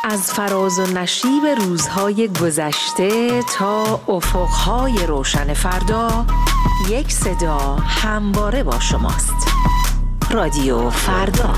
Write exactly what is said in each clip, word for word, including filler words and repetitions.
از فراز و نشیب روزهای گذشته تا افقهای روشن فردا، یک صدا همواره با شماست. رادیو فردا.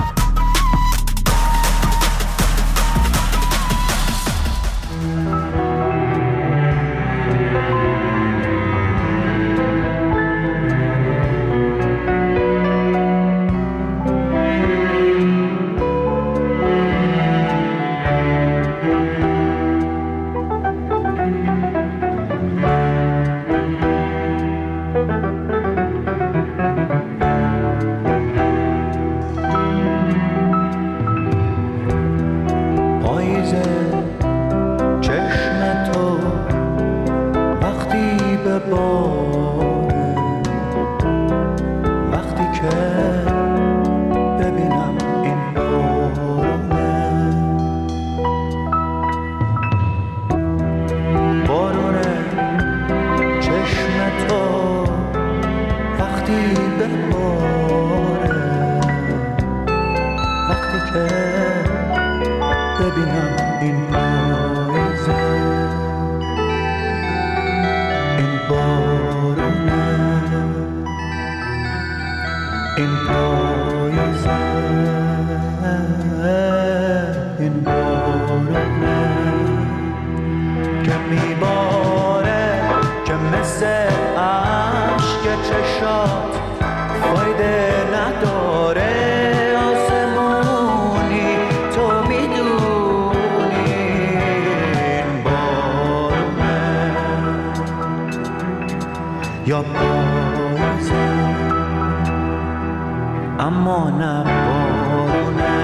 اما نه بارونه،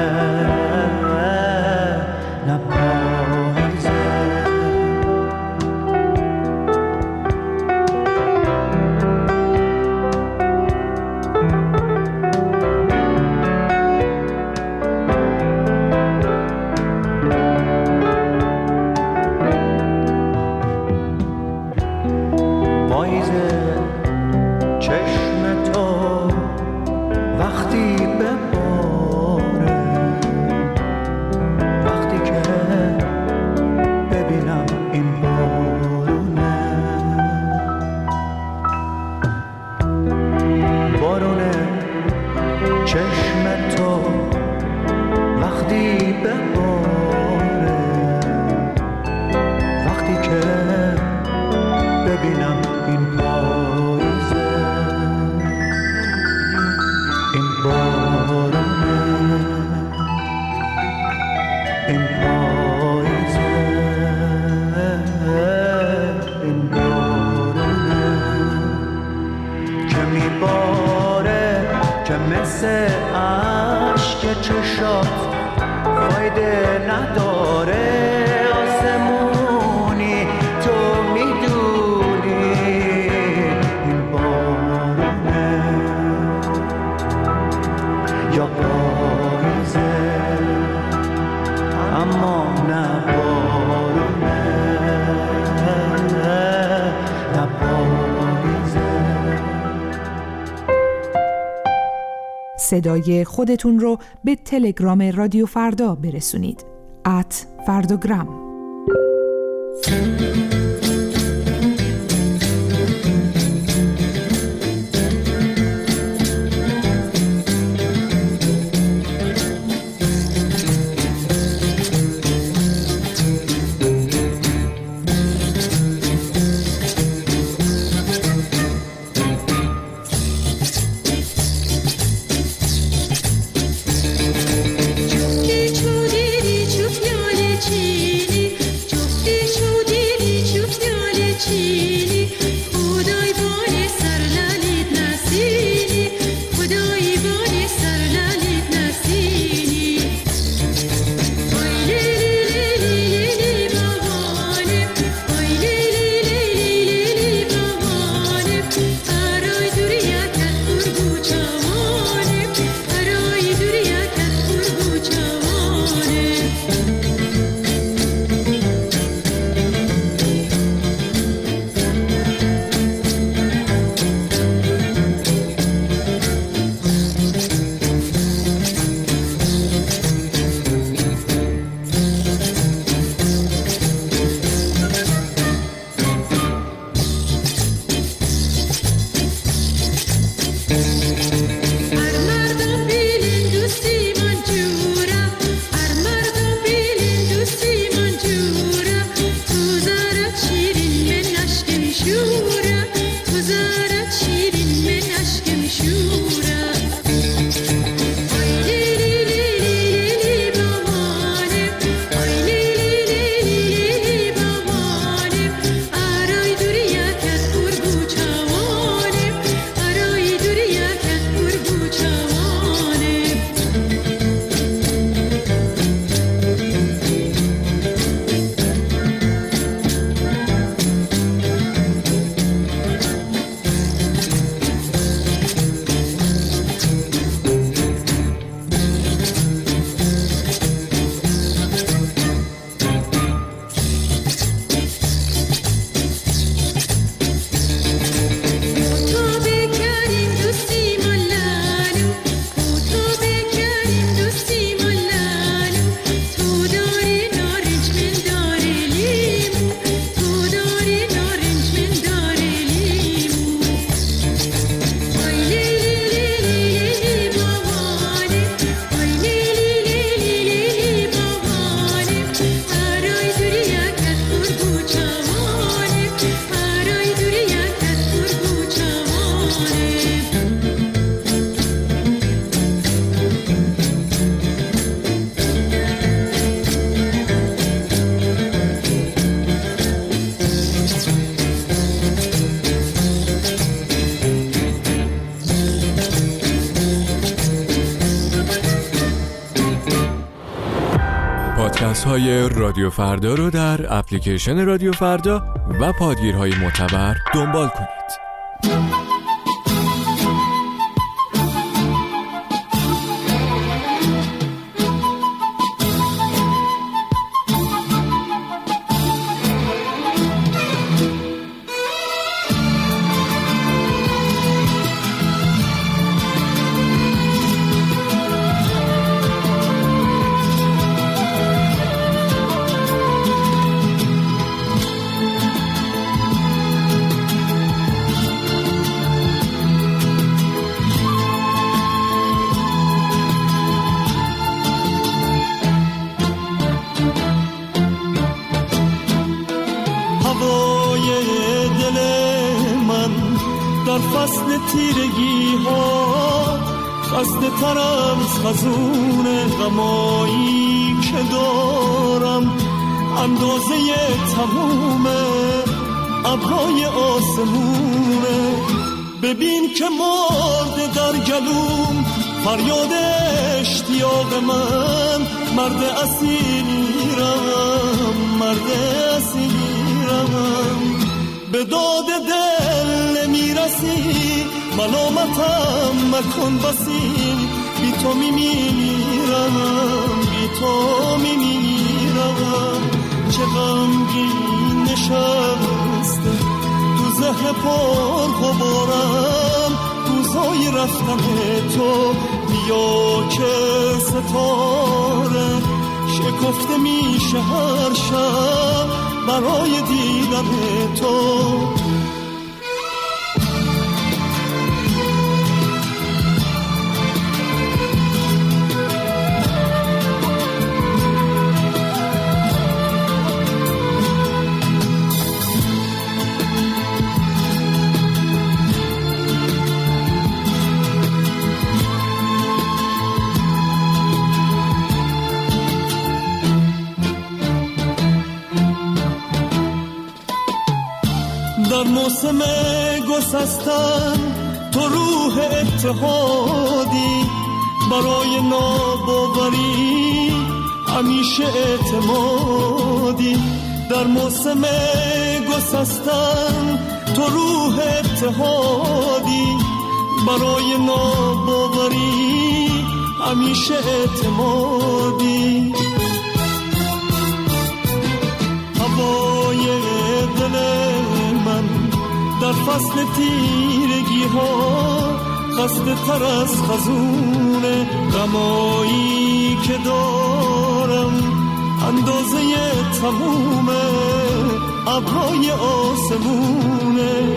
نه پاییزه. پاییزه چشم تو وقتی بباره، وقتی که ببینم این بارونه، بارونه چشم تو وقتی بباره، وقتی که ببینم این پاییزه، این بارونه، این پاییزه، این بارونه که میباره، که مثل عشق چشات فایده نداره. آسمونی تو میدونی این بارونه یا پاییزه، اما نه بارونه، نه پاییزه. صدای خودتون رو به تلگرام رادیو فردا برسونید. ات فرداگرام. چو دیدی چو پیاله چینی، چو دیدی پادکست های رادیو فردا رو در اپلیکیشن رادیو فردا و پادگیرهای معتبر دنبال کنید. فصل تیرگی ها خسته ترم از خزون غمایی که دارم، اندازه تموم ابرای آسمونه. ببین که مرده در گلوم فریاد اشتیاق من، مرد اسیرم مرد اسیرم، به داد دل نمیرسی ملامتم مکن بسی، بی تو میمیرم بی تو میمیرم. چه غمگین نشسته تو ذهن پر غبارم روزای رفتن تو، بیا که ستاره شکفته میشه هر شب برای دیدن تو. در موسم گسستن تو روح اتحادی، برای ناباوری همیشه اعتمادی. در موسم گسستن تو روح اتحادی، برای ناباوری همیشه اعتمادی. هوای دل در فصل تیرگی ها خسته تر از خزون غمایی که دارم، اندازه تموم ابرای آسمونه.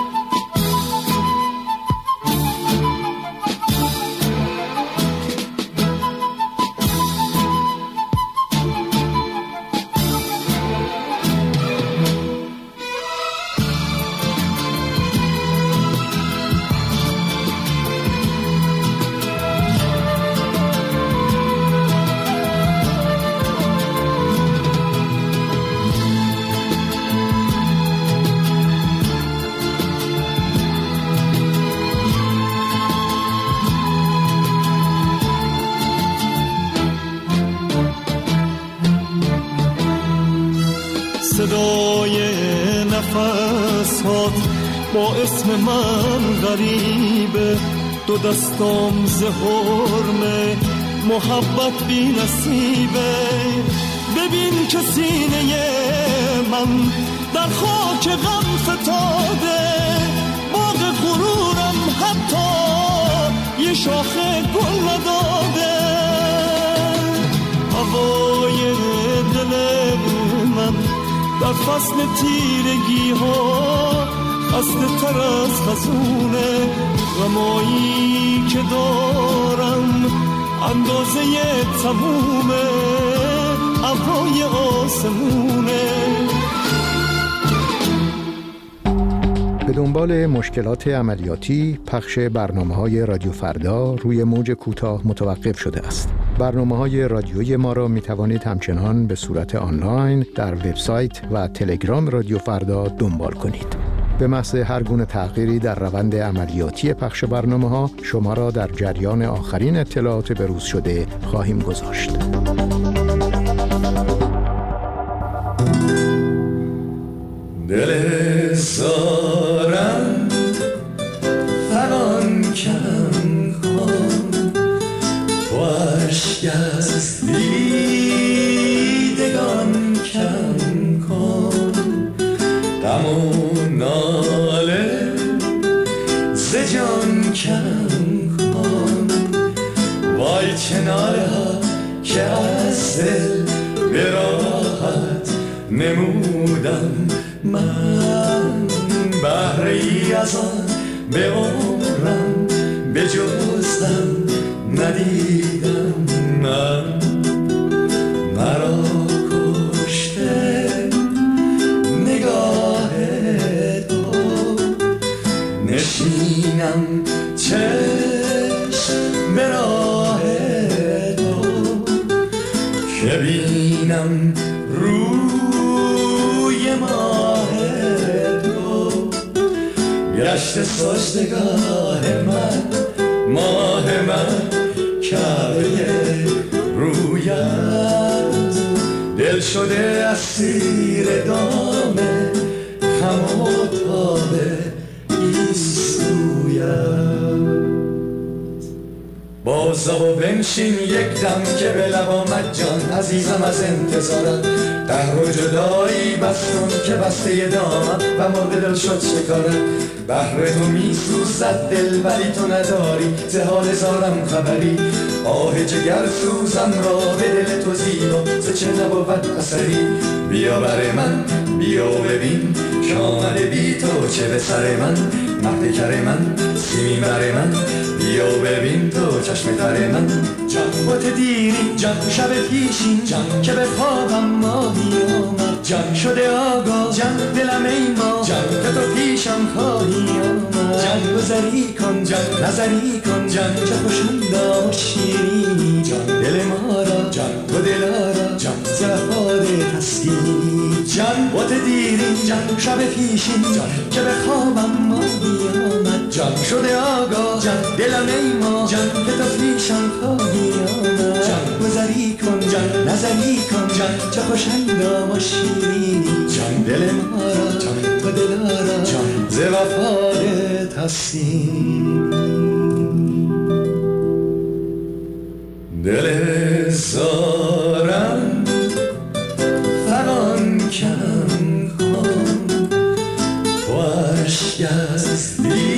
صدای نفسات با اسم من غریبه، دو دستام ز حرمه محبت بی نصیبه. ببین که سینه من در خاک غم فتاده، باغ غرورم حتی یه شاخه گل نداده. هوای دل من در فصل تیرگی ها خسته تر از خزون غمایی که دارم، اندازه تموم ابرای آسمونه. به دنبال مشکلات عملیاتی پخش برنامه‌های رادیو فردا روی موج کوتاه متوقف شده است. برنامه‌های رادیویی ما را می‌توانید همچنان به صورت آنلاین در وبسایت و تلگرام رادیو فردا دنبال کنید. به محض هر گونه تغییری در روند عملیاتی پخش برنامه‌ها شما را در جریان آخرین اطلاعات بروز شده خواهیم گذاشت. دل سارم فغان کم کن، خوش از دیدگان کم کن، غم و ناله ز جان کم کن، وای کناره ها که از دل به راحت نمودم من، بهره ای از آن به عمرم به جزدم ندیدم من، مرا کشته نگاه تو، نشینم چشم به راه تو، که بینم روی ماه تو، گشت سجدگاه من، ماه من، کعبه رویت، دل شده اسیر دام غم و تاب ایستویت. بازا و بنشین یک دم که به لب آمد جان، عزیزم از انتظارت، قهر و جدایی بستون که بسته دامم و مرغ دل شد شکارت، بهر تو می سوزد دل ولی تو نداری ز حال زارم خبری، آه جگر سوزم را به دل تو زیبا ز چه نبود اثری، بیا بر من بیا ببین که آمده بی تو چه به سر من، مهد کر من سیمین بر من، بیا ببین تو چشم تر من، جان بات دیرین جان شب پیشین جان که به خوابم ماهی آمد، جان شده آگاه جان دلم ای ما جان که تو پیشم خواهی آمد، جان گذری کن جان نظری کن جان چه خوشندا و شیرینی، جان دل ما را جان تو دلارا جان زفاد تسکینی، جان بات دیرین جان شب پیشین جان که به خوابم ماهی آمد، جان شده آگاه جان دلم ای ما جان که تو پیشم خواهی آمد، جان گذری کن جان نظری کن جان چه خوشندا و شیرینی، جان دل ما را جان تو دلارا جان ز وفاد تسکین. دل زارم فغان کم کن، خوش از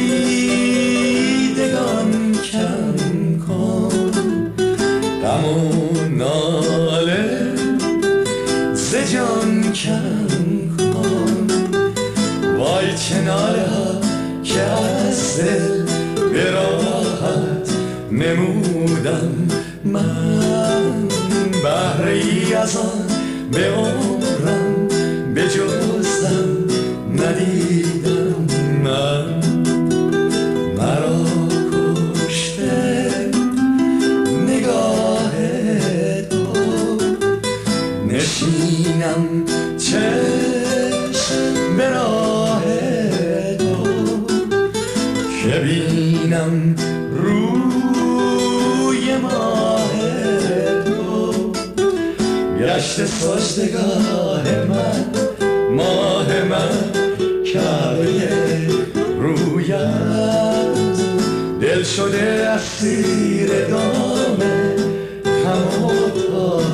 دیدگان کم کن، غم و ناله ز جان کم کن، وای کناره ها که از دل به راحت نمودم من، بهره ای از آن به عمرم به جزدم ندیدم من، مرا کشته نگاه تو، نشینم چشم به راه تو، که بینم روی ماه تو، گشت سجدگاه من، ماه من، کعبه رویت، دل شده اسیر دام غم و تاب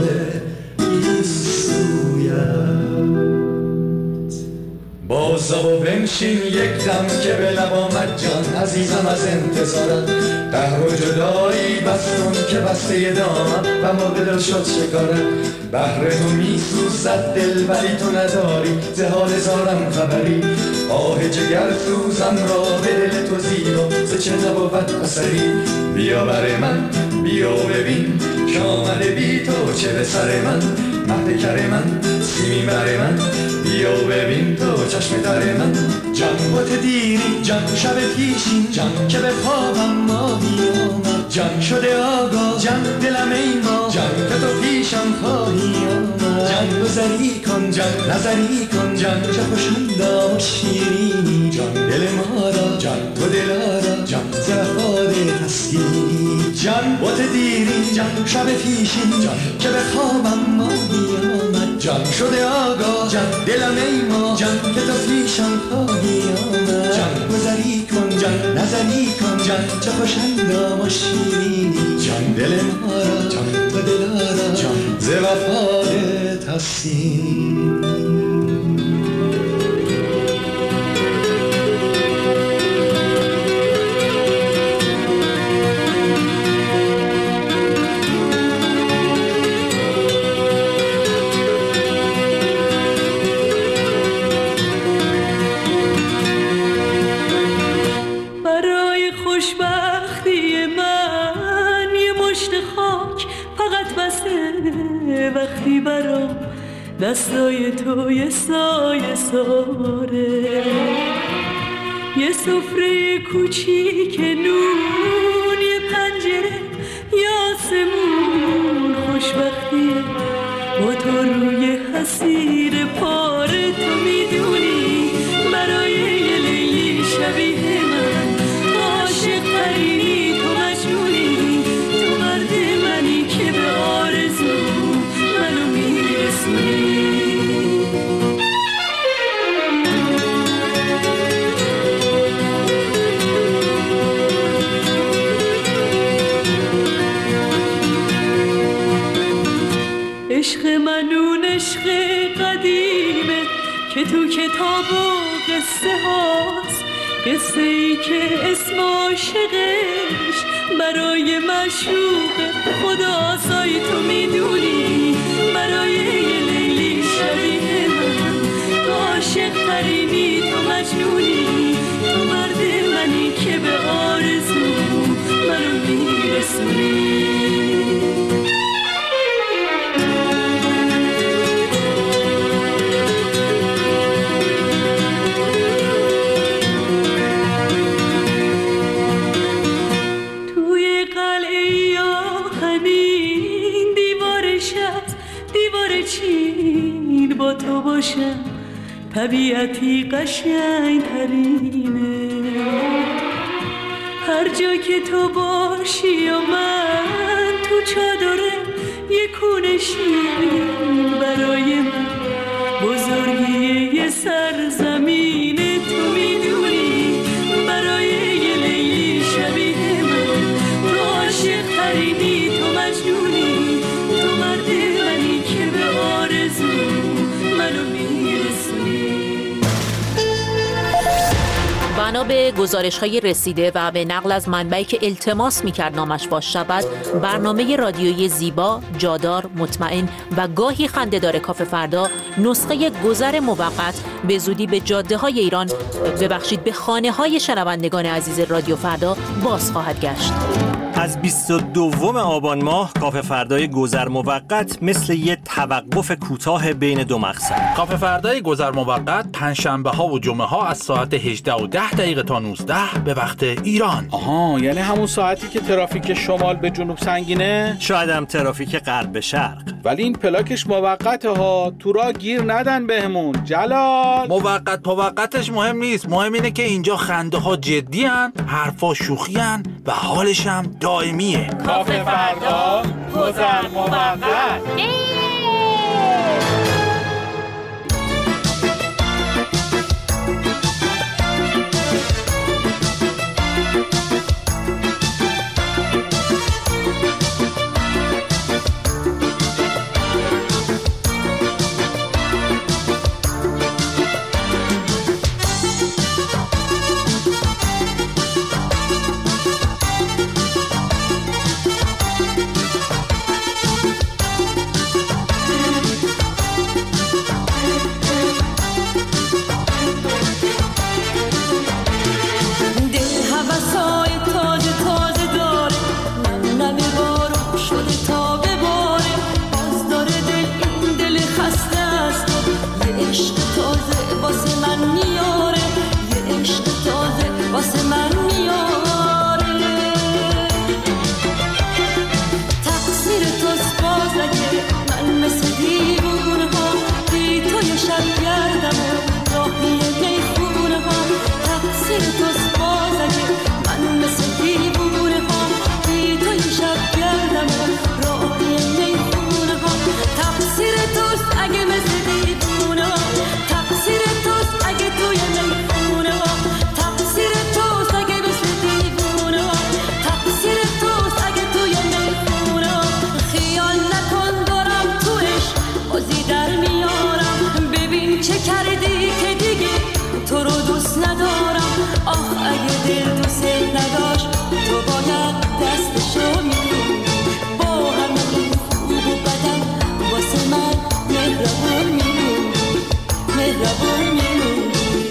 ایستویت. بازا و بنشین یک دم که به لب آمد جان، عزیزم از انتظارت، قهر و جدایی بستون که بسته دامم و مرغ دل شد شکارت، بهر تو می سوزد دل ولی تو نداری ز حال زارم خبری، آه جگر سوزم را به دل تو زیبا ز چه نبود اثری، بیا بر من بیا ببین که آمده بی تو چه به سر من، مهد کر من سیمین بر من، بیا ببین تو چشم تر من، جان بات دیرین جان شب پیشین جان که به خوابم ماهی آمد، جان شده آگاه جان دلم ای ما جان که تو پیشم خواهی آمد، جان گذری کن جان نظری کن جان چه خوشندا و شیرینی جان دل ما را جان تو دلارا جان زفاده هستی جان بوت دیری جان شب پیشین جان که به خوابم ماهی آمد جان شده آگاه جان دلم ای ما جان که تو پیشم خواهی آمد جان گذری کن جان نظری کن جان چه خوشندا و شیرینی جان دل ما را جان تو دلارا جان ز وفادت هستی. وقتی برام دستای تو یه سایه ساره یه سفره کوچیک نون یه پنجره یا آسمون خوشبختیه با تو روی حسیر پاره تو میدونی برای یه لیلی شبیه من عاشق ترینی تو مجنونی تو مرد منی که به آرزو منو میرسونی. عشق من اون عشق قدیمه که تو کتاب و قصه هاست، قصه ای که اسم عاشقش برای معشوق خداست. تو میدونی برای یه لیلی شبیه من تو عاشق ترینی تو مجنونی تو مرد منی که به آرزو منو میرسونی. با تو باشم طبیعتی قشنگ ترینه، هر جا که تو باشی و من تو چادره یه کونه شیرین برای من بزرگی یه سرزمینه. تو میدونی برای یه لیلی شبیه من تو عاشق ترینی تو مجنونی تو مرد منی که به آرزو منو میرسونی. بنا به گزارش‌های رسیده و به نقل از منبعی که التماس می‌کرد نامش فاش شود، برنامه رادیویی زیبا، جادار، مطمئن و گاهی خنده‌دار کافه فردا نسخه گذر موقت به زودی به جاده‌های ایران، ببخشید به خانه‌های شنوندگان عزیز رادیو فردا باز خواهد گشت. از بیست و دوم آبان ماه کافه فردای گذر موقت مثل یه توقف کوتاه بین دو مقصد. کافه فردای گذر موقت پنجشنبه ها و جمعه ها از ساعت هجده و ده دقیقه تا نوزده به وقت ایران. آها، یعنی همون ساعتی که ترافیک شمال به جنوب سنگینه؟ شاید هم ترافیک غرب به شرق. ولی این پلاکش موقته ها، تو راه گیر ندن بهمون. جلال موقت موقتش مهم نیست، مهم اینه که اینجا خنده ها جدی هن، حرفا شوخی هن و حالش هم دائمیه. کافه فردا گذر موقت. مهربون میمونی.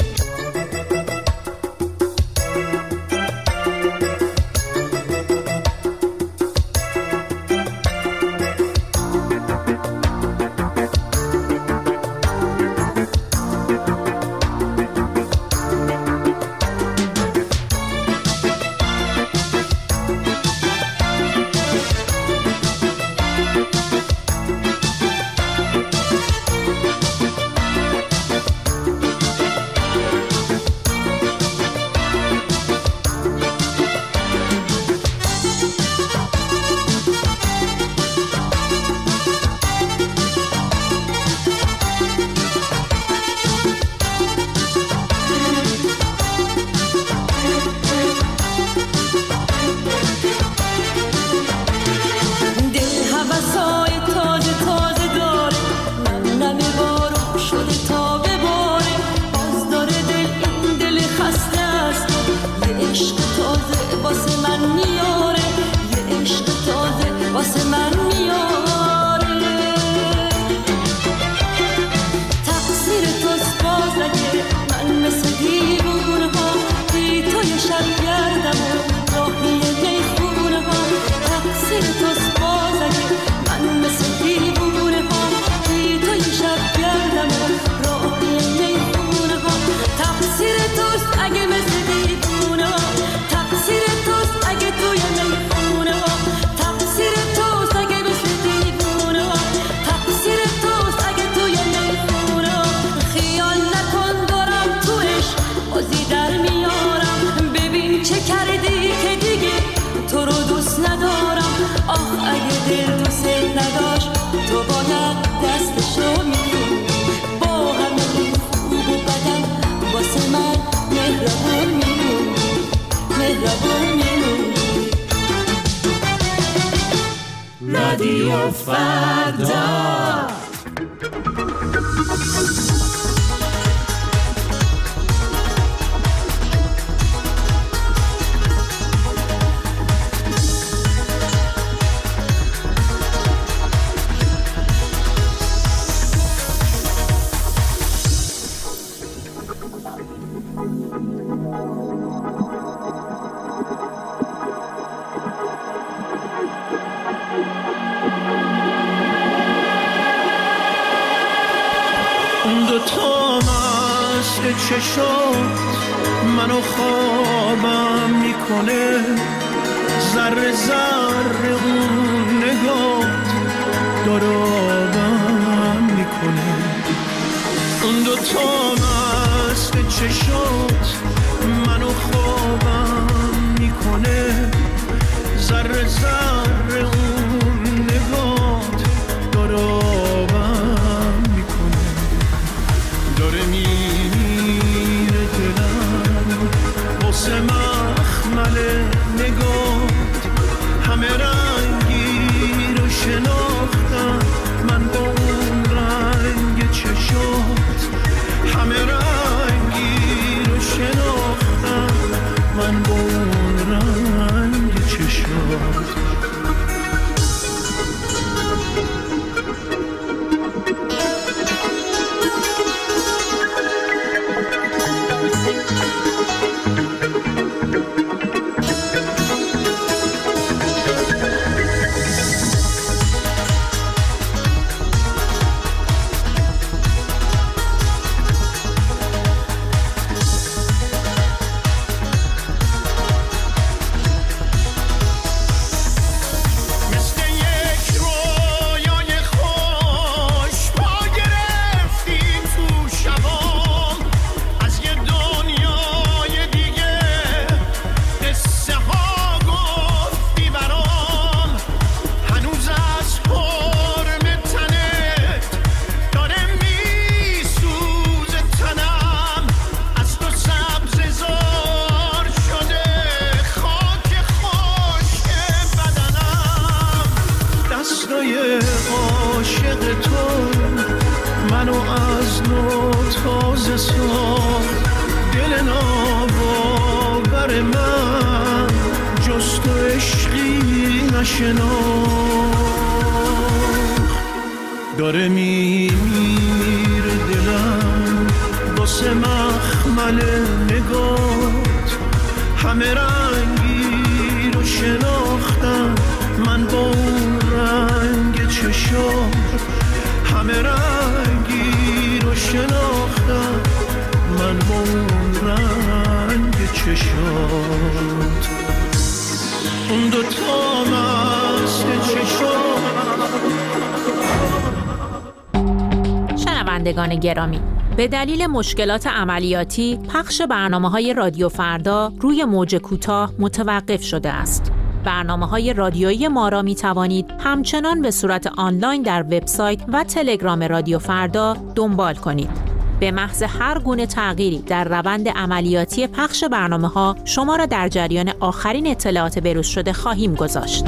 رادیو فردا. چشات منو خوابم میکنه، ذره ذره اون نگات دارابم میکنه. اون دوتا مست چشات منو خوابم میکنه، ذره ذره اون نگات دارابم میکنه. داره می واسه مخمل نگات همه رنگی رو شناختم من با اون رنگ چشات، همه رنگی رو شناختم من با اون رنگ چشات. داره میمیره دلم واسه مخمل نگات همه رنگی رو شناختم من با اون رنگ چشات همه رنگی رو شناختم من با اون رنگ چشات اون دوتا مست چشات. شنوندگان گرامی، به دلیل مشکلات عملیاتی پخش برنامه‌های رادیو فردا روی موج کوتاه متوقف شده است. برنامه‌های رادیویی ما را می‌توانید همچنان به صورت آنلاین در وبسایت و تلگرام رادیو فردا دنبال کنید. به محض هر گونه تغییری در روند عملیاتی پخش برنامه‌ها شما را در جریان آخرین اطلاعات بروز شده خواهیم گذاشت.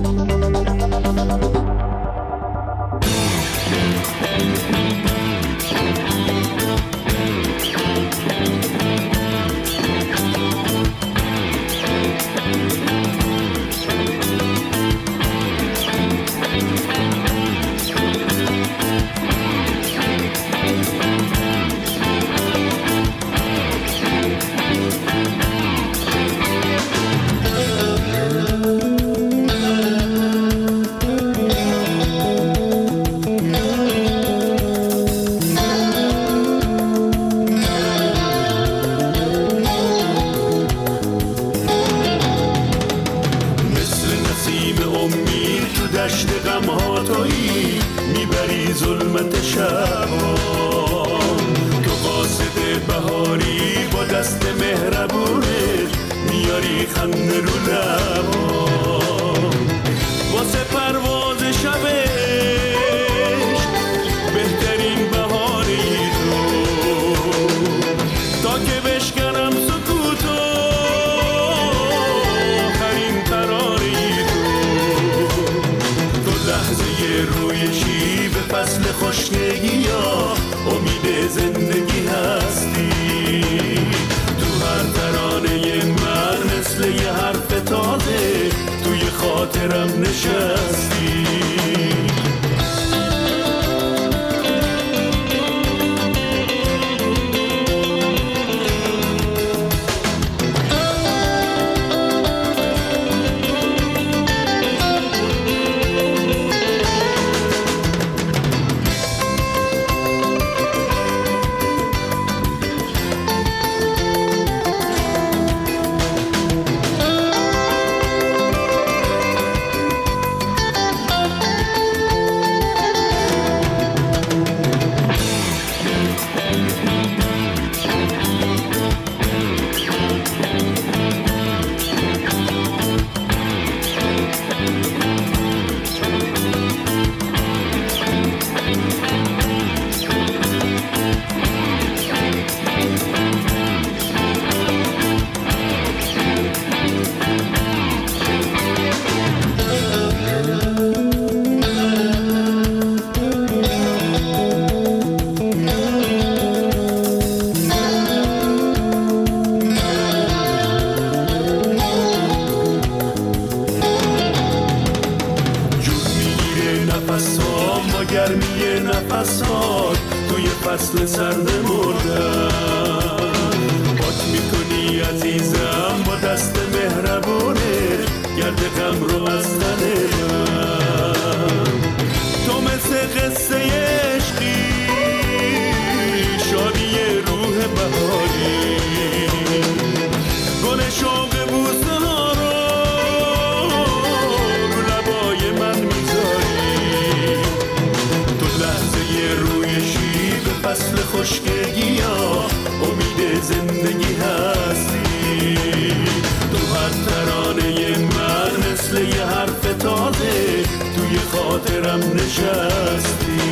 فصل سرد مردم پاک میکنی عزیزم با دست مهربونه گرد غم رو از تن من تو مثل قصه عشقی شادی روح بهاری گل شوق بوسه ها رو رو لبای من میذاری تو لحظه روی شیب فصل خشکگی ها امید زندگی هستی تو هر ترانه من مثل یه حرف تازه توی خاطرم نشستی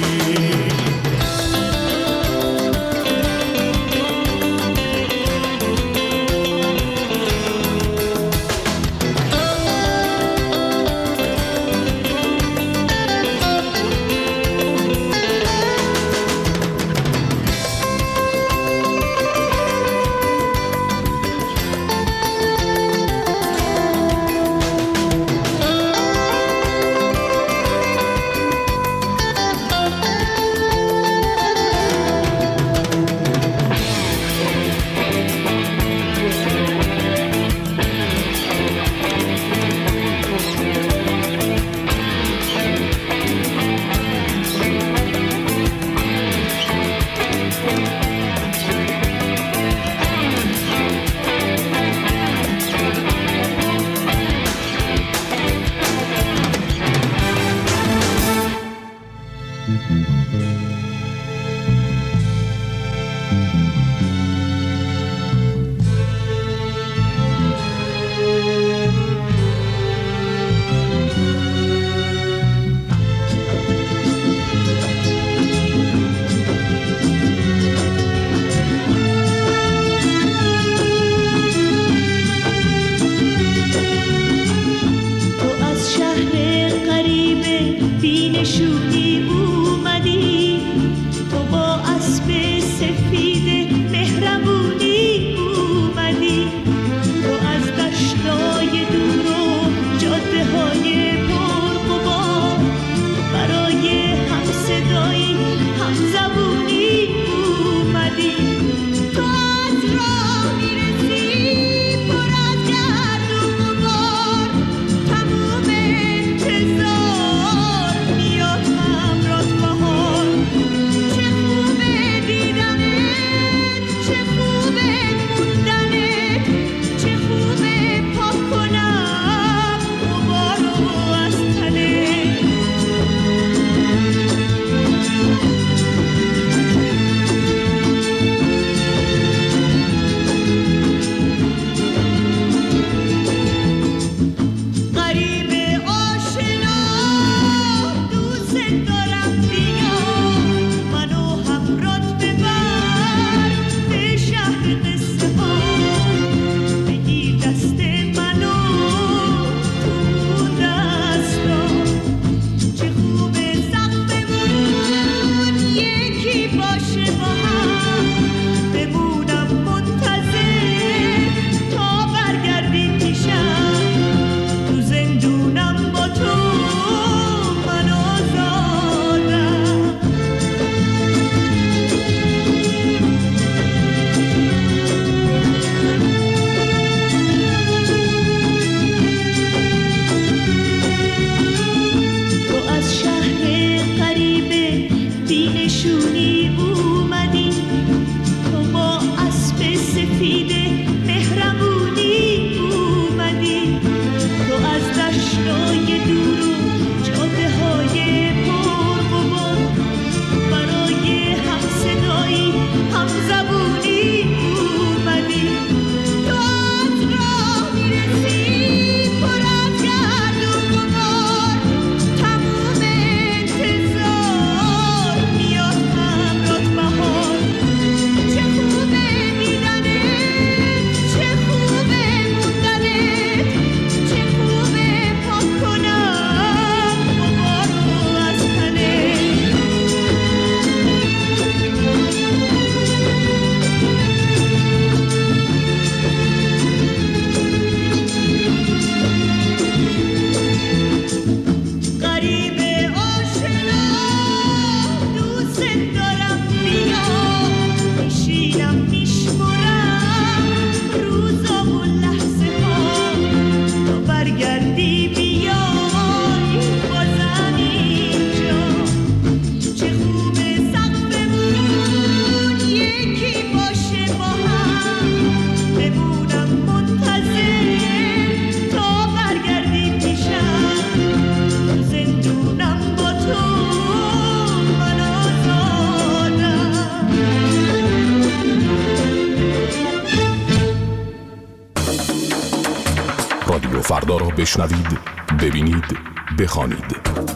رادیو فردا را بشنوید، ببینید، بخوانید.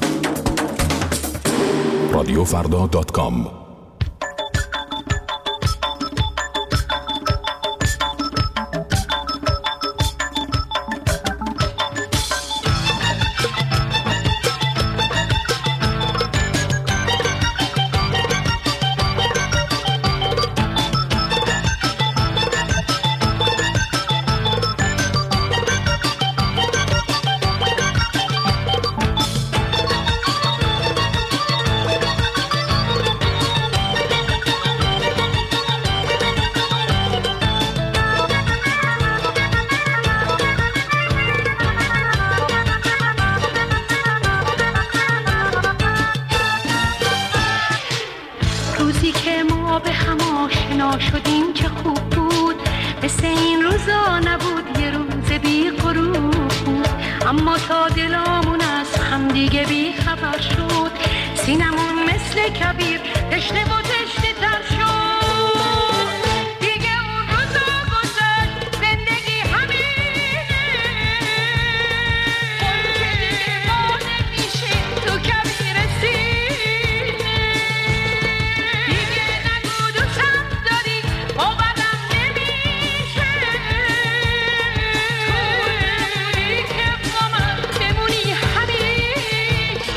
رادیو فردا دات کام. سینمون مثل کبیر تشنه و تشنه تر شد. دیگه اون روزا گذشت زندگی همینه، اون که دیگه ما نمیشه تو کبیر سینه. دیگه نگو دوستم داری باورم نمیشه، توی که با من بمونی همیشه.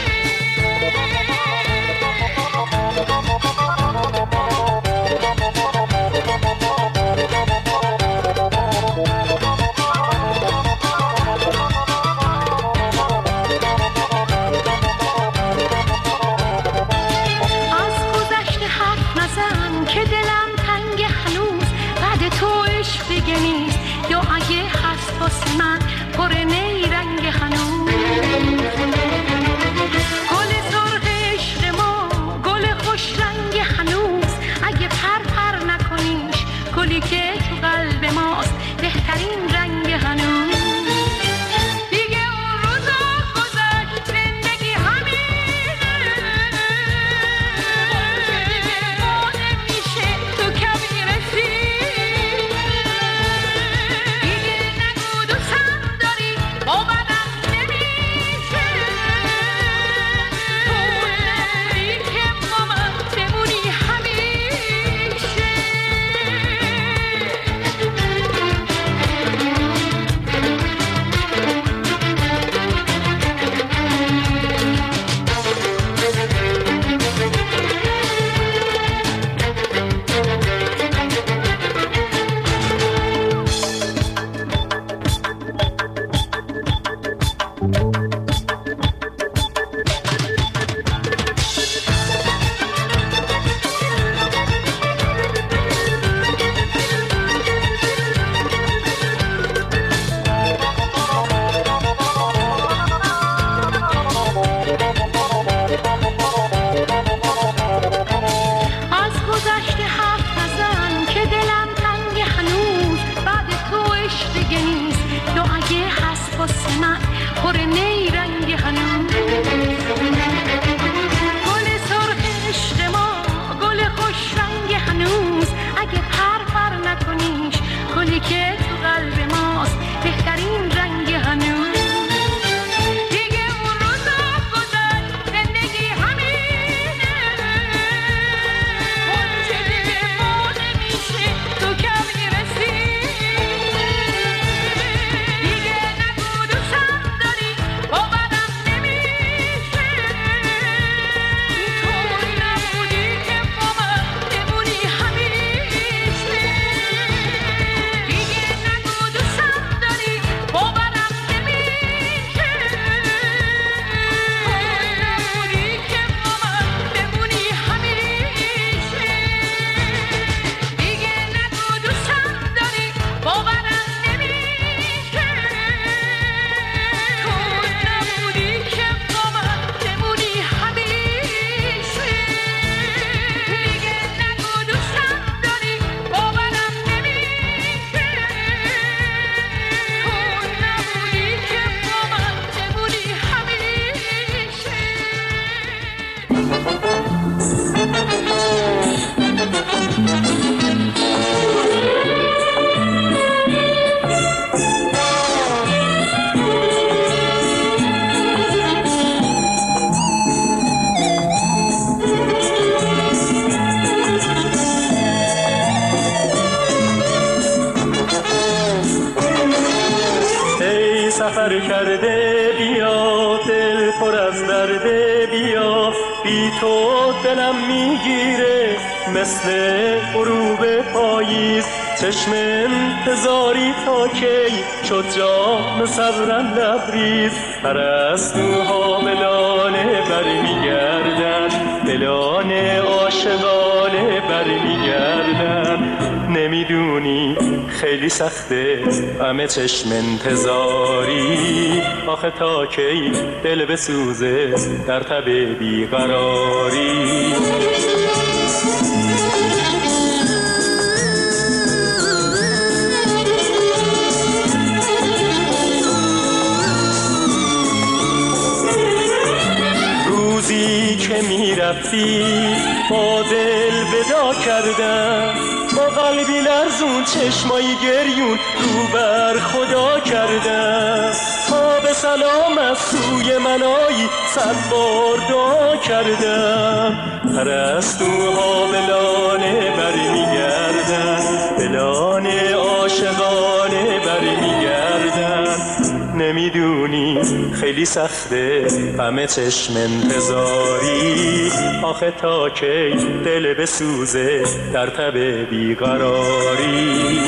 سفر کرده بیا، دل پر از درده بیا، بی تو دلم میگیره مثل غروب پاییز. چشم انتظاری تا کی شد جام صبرم لبریز. پرستوها ملانه برمیگردن، ملانه عاشقانه برمیگردن. نمیدونی خیلی سخته همه چشم انتظاری، آخه تا کی دل بسوزه در تب بیقراری. روزی که می وقتی با دل ودا کردم، با قلبی لرزون چشمایی گریون رو بر خدا کردم، تا به سلام از سوی منایی صد بار دعا کردم. پرستوها به لانه بر میگردن، به لانه عاشقانه بر میگردن. نمیدونی خیلی سخته همه چشم انتظاری، آخه تا کی دل بسوزه در تب بیقراری.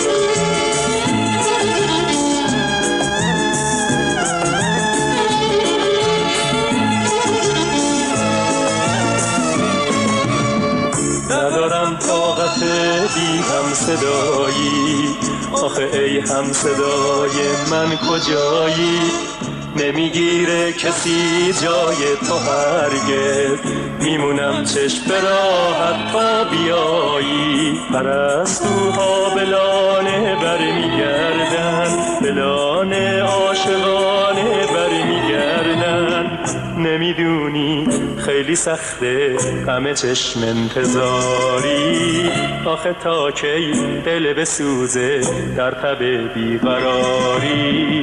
ندارم طاقت بی هم صدایی، آخه ای هم صدای من کجایی؟ نمیگیره کسی جای تو هرگز، میمونم چشم به راحت تا بیایی. پرستوها به لانه بر میگردن، به لانه عاشقانه بر میگردن. نمیدونی خیلی سخته همه چشم انتظاری، آخه تا کی دل بسوزه در تب بیقراری.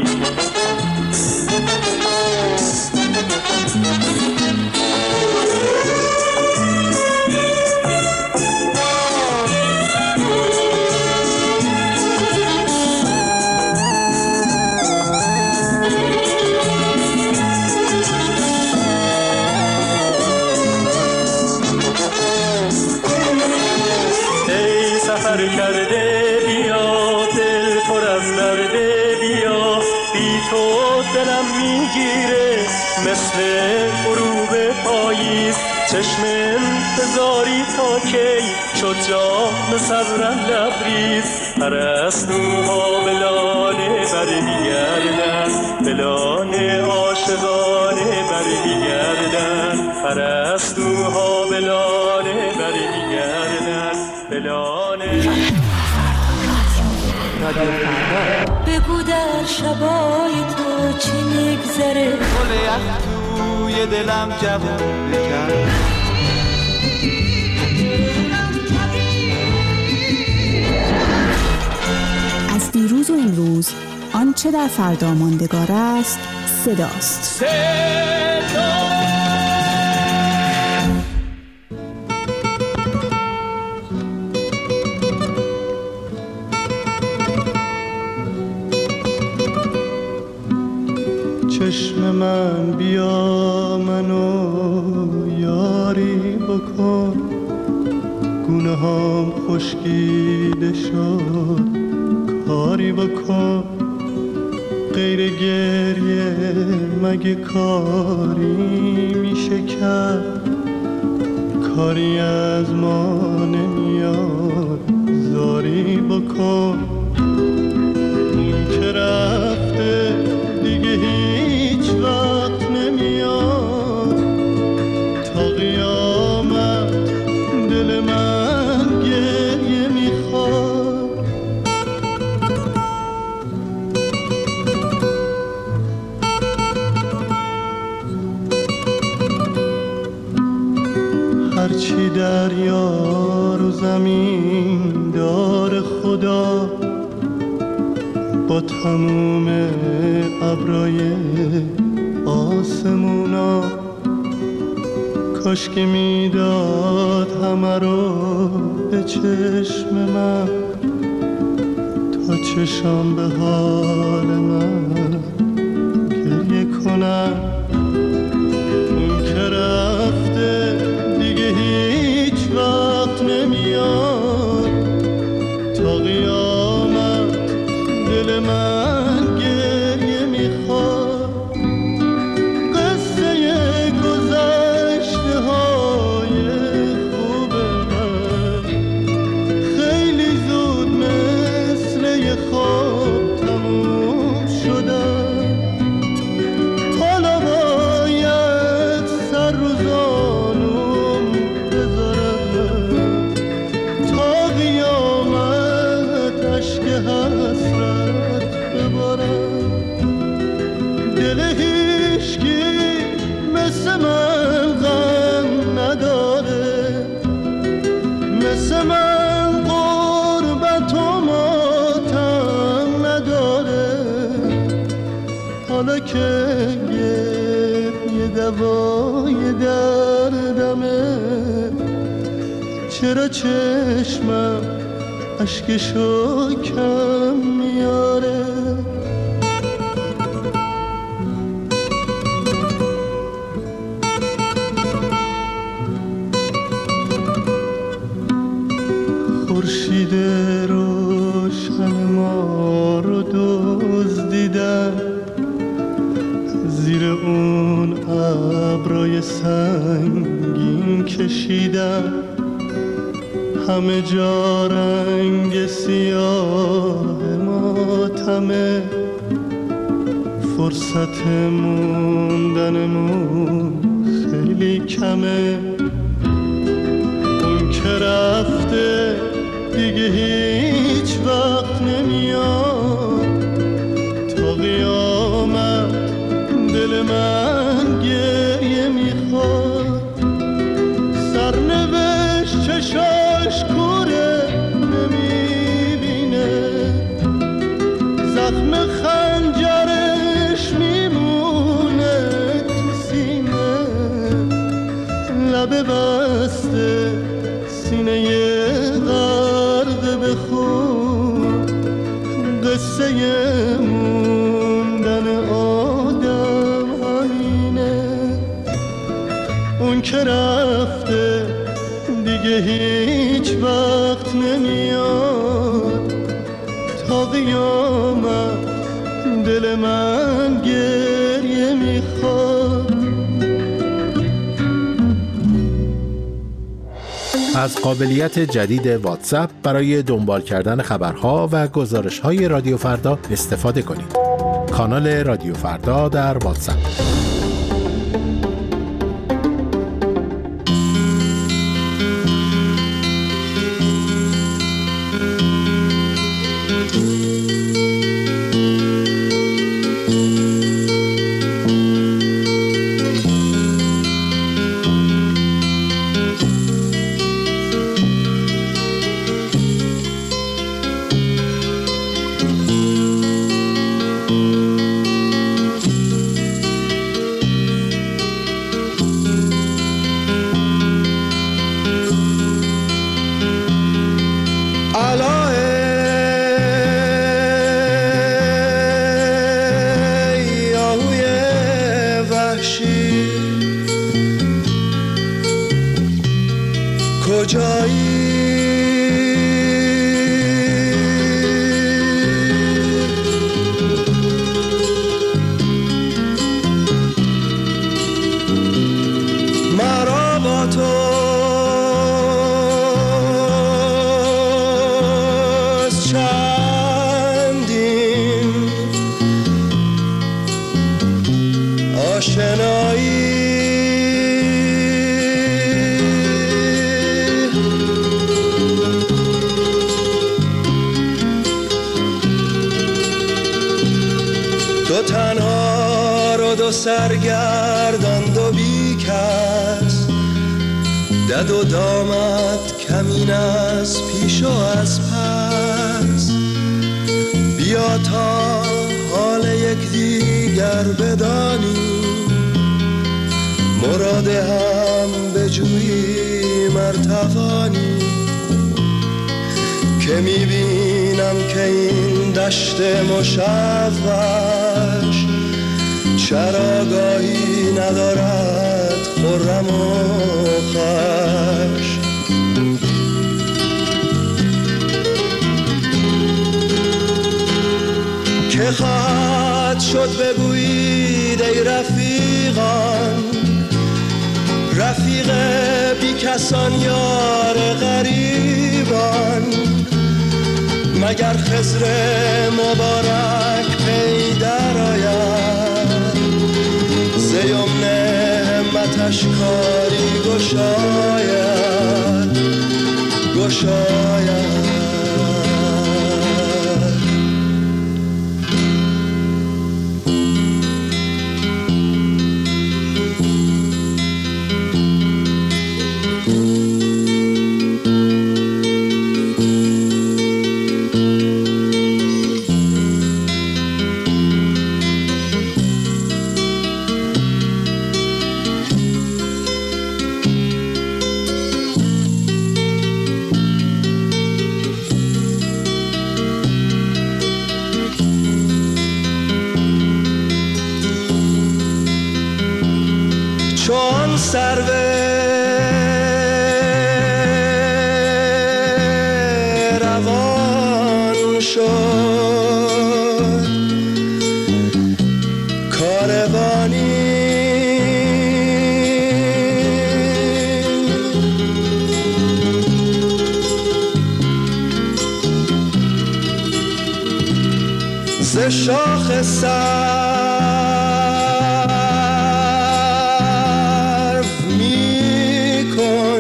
سفر کرده بیا، دل پر از درده بیا، بی تو دلم میگیره مثل غروب پاییز. چشم انتظاری تا کی شد جام سرم لبریز. پرستوها به لانه بر میگردن، به لانه عاشقانه بر میگردن. پرستوها به لانه بر میگردن، به لانه. بگو در شبای تو چی میگذره، گل یخ توی دلم جوون بکن. از دیروز و امروز آنچه در فردا ماندگار است صداست. صدا چشم من بیا منو یاری بکن، گونه هام خشکیده شد کاری بکن. غیر گریه مگه کاری میشه کرد، کاری از ما نمیاد زاری بکن. اون که رفته دیگه هیچ وقت نمیاد، تا قیامت دل من گریه میخواد. هرچی دریا رو زمین دار خدا، با تموم ابرای آسمونا، کاش که میداد همه رو به چشم من، تا چشم به حال من گریه کنم. اون که رفته دیگه هیچ وقت نمیاد، تا قیامت دل من گریه میخواد. قصه گذشته های خوب من خیلی زود مثل یه خواب تموم شدن. که یه دوای دردمه، چرا چشمم اشکشو کم میاره. خورشید روشن ما رو دزدیدن، زیر اون ابرای سنگین کشیدن، همه جا رنگ سیاه ماتمه، فرصت موندنمون خیلی کمه. اون که رفته دیگه هیچ وقت نمیاد، تا قیامت دل من گریه میخواد. سرنوشت چشاش کوره نمیبینه، زخم خنجرش میمونه تو سینه، لبه بسته سینه غرق به خون، قصه موندن آدم همینه. اون که رفته دیگه هیچ وقت نمیاد، تا قیامت دل من گریه میخواد. از قابلیت جدید واتساپ برای دنبال کردن خبرها و گزارش‌های رادیو فردا استفاده کنید. کانال رادیو فردا در واتساپ. سرگردان و بی کس، دد و دامت کمین از پیش و از پس. بیا تا حال یک دیگر بدانی، مراد هم بجویی مرتوانی. که میبینم که این دشت مشوش، چراگاهی ندارد خرم و خوش. که خواهد شد بگویید ای رفیقان، رفیق بی کسان یار غریبان. مگر خضر مبارک پی در آید، ز یمن همتش کاری گشاید گشاید. سرو روان شد کاروانی ز شاخ سرو می کن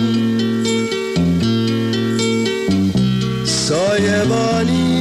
سایبانی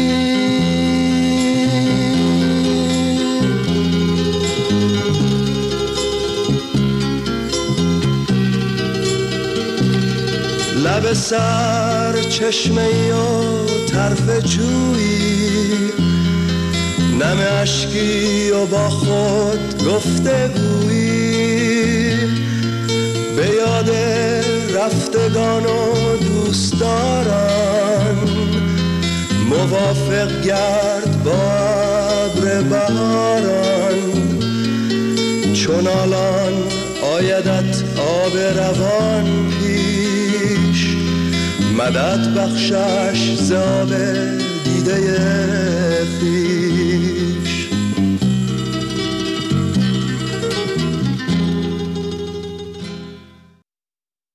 لب سر چشمه و طرف جویی نم اشکی و با خود گفته گویی به یاد رفتگان و دوستداران موافق گرد با ابر بهاران چون الان آیدت آب روان پیش مدد بخشش ز آب دیده خویش